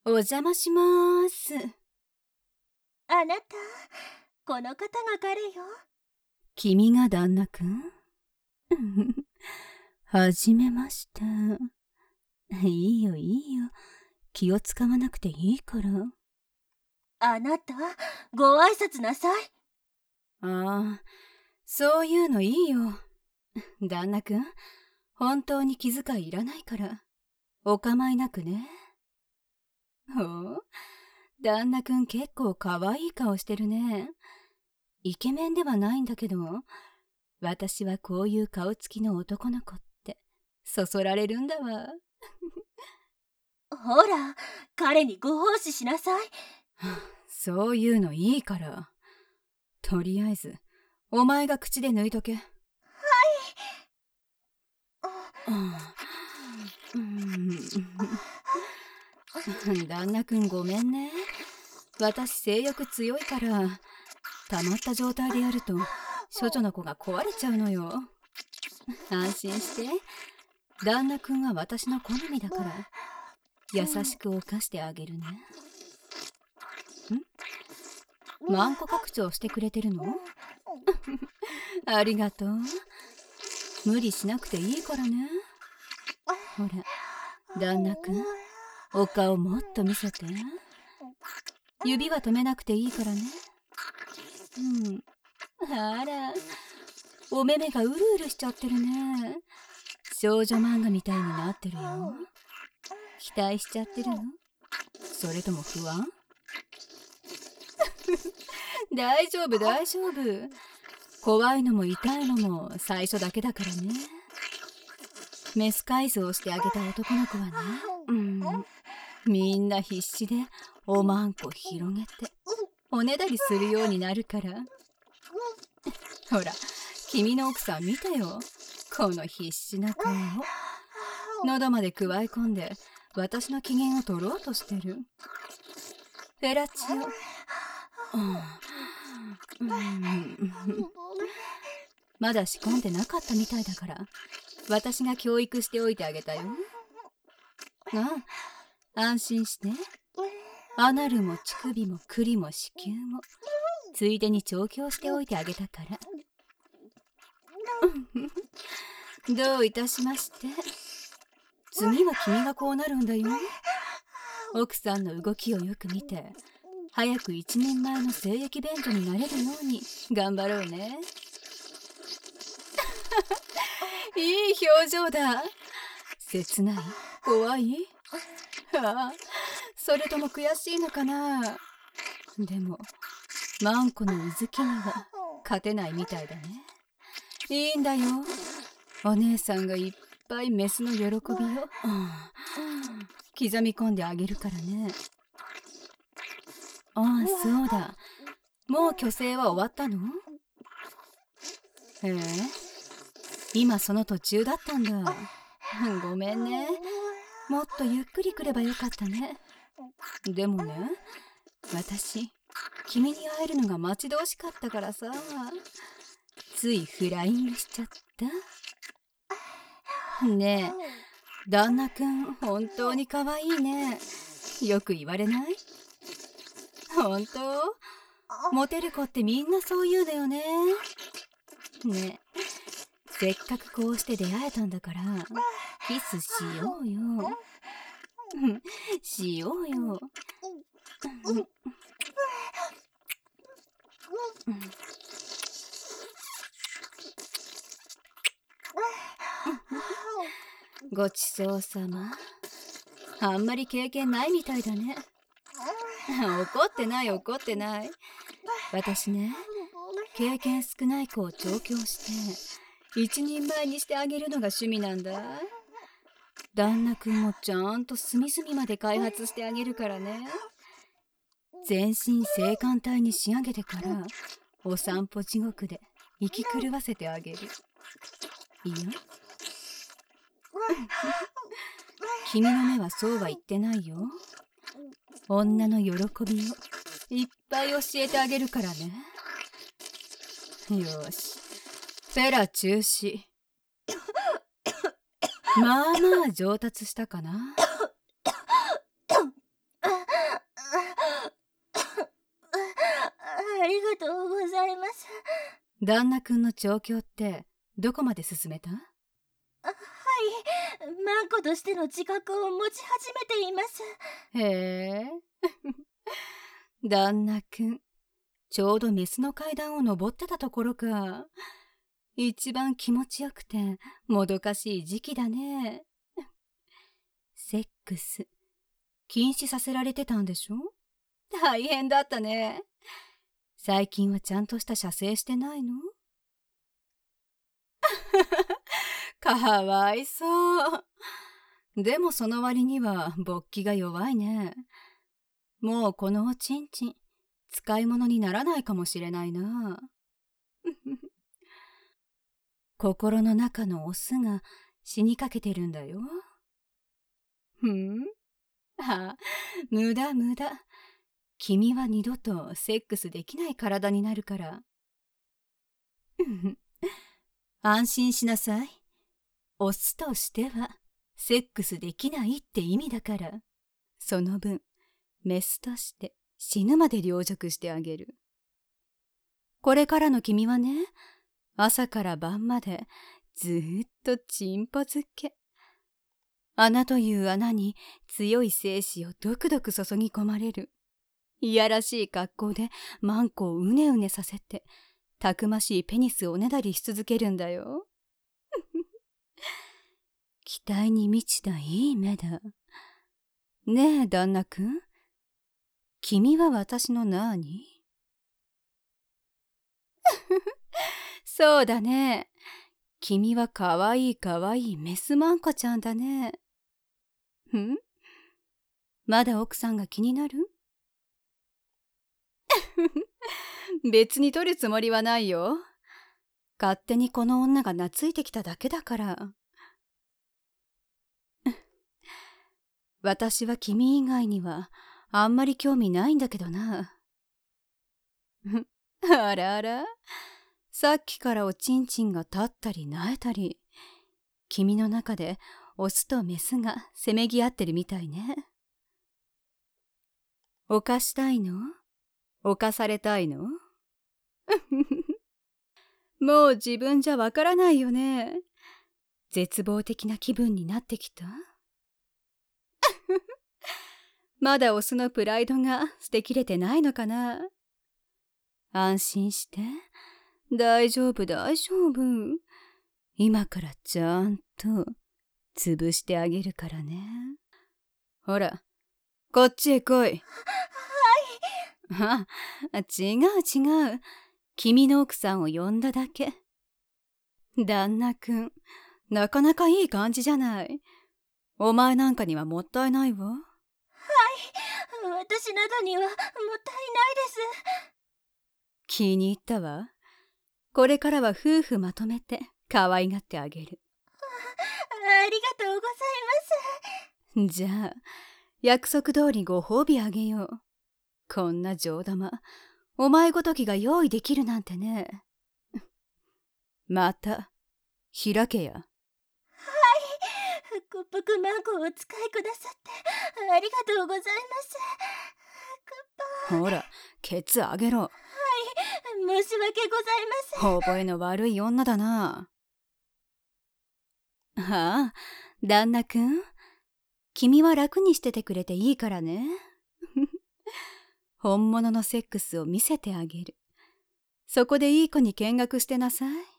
お邪魔します。 あなた、この方が彼よ。 君が旦那くんはじめまして。いいよいいよ。気を使わなくていいから。 あなた、ご挨拶なさい。 ああ、そういうのいいよ。旦那くん、本当に気遣いいらないから。お構いなくね。ほう、旦那くん結構可愛い顔してるね。イケメンではないんだけど、私はこういう顔つきの男の子ってそそられるんだわ。 ほら、彼にご奉仕しなさい。 そういうのいいから。とりあえず、お前が口で抜いとけ。はい。旦那くんごめんね。私性欲強いから、溜まった状態でやると、処女の子が壊れちゃうのよ。安心して。旦那くんは私の好みだから、優しく犯してあげるね。マンコ拡張してくれてるの？ありがとう。無理しなくていいからね。ほら、旦那くん、お顔もっと見せて。指は止めなくていいからね。あら、お目目がうるうるしちゃってるね。少女漫画みたいになってるよ。期待しちゃってるの？それとも不安？大丈夫大丈夫。怖いのも痛いのも最初だけだからね。メス改造してあげた男の子はね、みんな必死でおまんこ広げておねだりするようになるから。ほら、君の奥さん見てよ、この必死な顔を。喉までくわえ込んで私の機嫌を取ろうとしてる。フェラチオ、まだ仕込んでなかったみたいだから、私が教育しておいてあげたよ。安心して。アナルも乳首も栗も子宮もついでに調教しておいてあげたから。どういたしまして。次は君がこうなるんだよ。奥さんの動きをよく見て、早く一人前の精液便所になれるように頑張ろうね。いい表情だ。切ない？怖い？それとも悔しいのかな。でもマンコのうずきには勝てないみたいだね。いいんだよ、お姉さんがいっぱいメスの喜びを刻み込んであげるからね。そうだ、もう虚勢は終わったの？今その途中だったんだ。ごめんね。もっとゆっくり来ればよかったね。でもね、私君に会えるのが待ち遠しかったからさ、ついフライングしちゃった。ねえ、旦那くん本当に可愛いね。よく言われない？本当？モテる子ってみんなそう言うだよね。ねえ、せっかくこうして出会えたんだからキスしようよ。しようよ。ごちそうさま。あんまり経験ないみたいだね。怒ってない怒ってない。私ね、経験少ない子を調教して一人前にしてあげるのが趣味なんだ。旦那くんもちゃんと隅々まで開発してあげるからね。全身性感帯に仕上げてからお散歩地獄で生き狂わせてあげる。いいよ。君の目はそうは言ってないよ。女の喜びをいっぱい教えてあげるからね。よし、フェラ中止。まあまあ上達したかな。 旦那くんの調教ってどこまで進めた？ はい、マンコとしての自覚を持ち始めています。 へえ。旦那くん、ちょうどメスの階段を登ってたところか。一番気持ちよくてもどかしい時期だね。セックス、禁止させられてたんでしょ？大変だったね。最近はちゃんとした射精してないの？かわいそう。でもその割には勃起が弱いね。もうこのおちんちん、使い物にならないかもしれないな。心の中のオスが死にかけてるんだよ。あ、無駄無駄。君は二度とセックスできない体になるから。安心しなさい。オスとしてはセックスできないって意味だから。その分、メスとして死ぬまで養殖してあげる。これからの君はね、朝から晩までずーっとチンポ漬け。穴という穴に強い精子をドクドク注ぎ込まれる。いやらしい格好でマンコをうねうねさせて、たくましいペニスをおねだりし続けるんだよ。期待に満ちたいい目だ。ねえ、旦那くん。君は私の何？そうだね。君はかわいいかわいいメスマンコちゃんだね。まだ奥さんが気になる？別に取るつもりはないよ。勝手にこの女が懐いてきただけだから。私は君以外にはあんまり興味ないんだけどな。あらあら、さっきからおちんちんが立ったりなえたり、君の中でオスとメスがせめぎ合ってるみたいね。犯したいの？犯されたいの？もう自分じゃわからないよね。絶望的な気分になってきた？まだオスのプライドが捨てきれてないのかな。安心して。大丈夫大丈夫。今からちゃんと潰してあげるからね。ほら、こっちへ来い。はい。違う違う。君の奥さんを呼んだだけ。旦那くん、なかなかいい感じじゃない。お前なんかにはもったいないわ。 私などにはもったいないです。 気に入ったわ。これからは夫婦まとめて可愛がってあげる。 ありがとうございます。 じゃあ、約束通りご褒美あげよう。こんな上玉、お前ごときが用意できるなんてね。また、開けや。 コップクマンコをお使いくださってありがとうございます。 ほら、ケツあげろ。 申し訳ございません。 覚えの悪い女だな。ああ、旦那くん。君は楽にしててくれていいからね。本物のセックスを見せてあげる。そこでいい子に見学してなさい。